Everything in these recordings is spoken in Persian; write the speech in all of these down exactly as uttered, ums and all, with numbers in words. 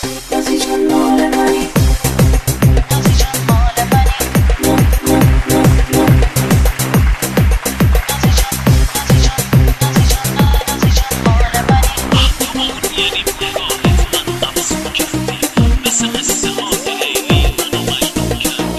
نازی جان مال منی، نازی جان مال منی، نو نو نو نو نازی جان، نازی جان، نازی جان، نازی جان مال منی. یعنی نگاهت منو افسون کردی، مثل قصه های لیلی منو مجنون کردی.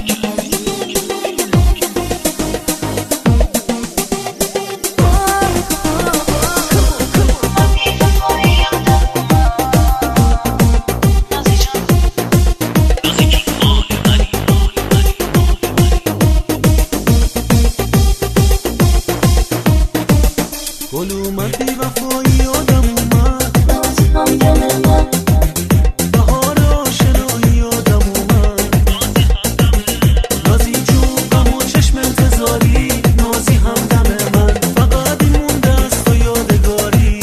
گل اومد بی وفایی آدم اومد، نازی هم دم من، بهار آشنایی آدم اومد. نازی جون غم و چشم انتظاری، نازی هم دم من، فقط این مونده است و یادگاری.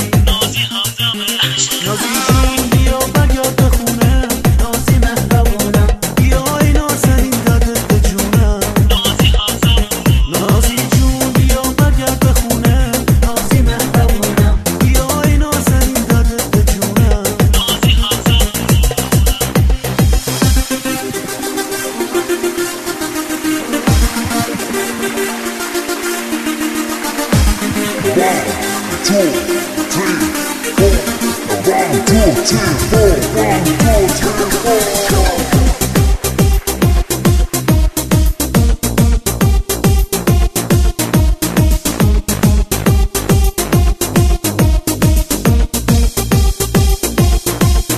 نازی جون بیا برگرد به خونه، نازی مهربونم، بیا ای نازنین دردت به جونم. نازی جون بیا برگرد به خونه، نازی مهربونم، بیا ای نازنین دردت به جونم.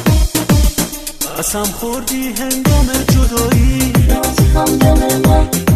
قسم خوردی هنگام جدایی، نازی هم دم من.